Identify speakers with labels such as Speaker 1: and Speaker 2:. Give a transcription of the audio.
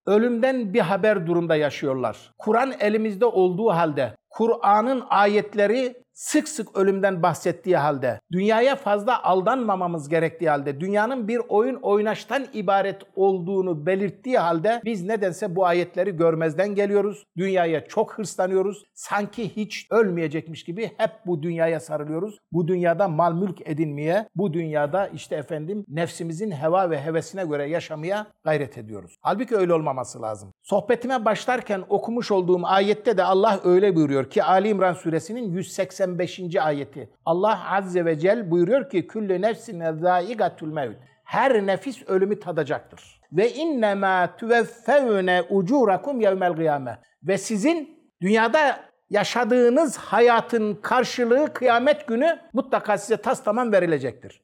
Speaker 1: ölümden bir haber durumda yaşıyorlar. Kur'an elimizde olduğu halde, Kur'an'ın ayetleri sık sık ölümden bahsettiği halde, dünyaya fazla aldanmamamız gerektiği halde, dünyanın bir oyun oynaştan ibaret olduğunu belirttiği halde biz nedense bu ayetleri görmezden geliyoruz. Dünyaya çok hırslanıyoruz. Sanki hiç ölmeyecekmiş gibi hep bu dünyaya sarılıyoruz. Bu dünyada mal mülk edinmeye, bu dünyada nefsimizin heva ve hevesine göre yaşamaya gayret ediyoruz. Halbuki öyle olmaması lazım. Sohbetime başlarken okumuş olduğum ayette de Allah öyle buyuruyor ki Ali İmran suresinin 185. ayeti. Allah Azze ve Celle buyuruyor ki küllü nefsin zâigatul mevt. Her nefis ölümü tadacaktır. Ve innemâ tuveffevne ucûrakum yevmel gıyâme. Ve sizin dünyada yaşadığınız hayatın karşılığı kıyamet günü mutlaka size tas tamam verilecektir.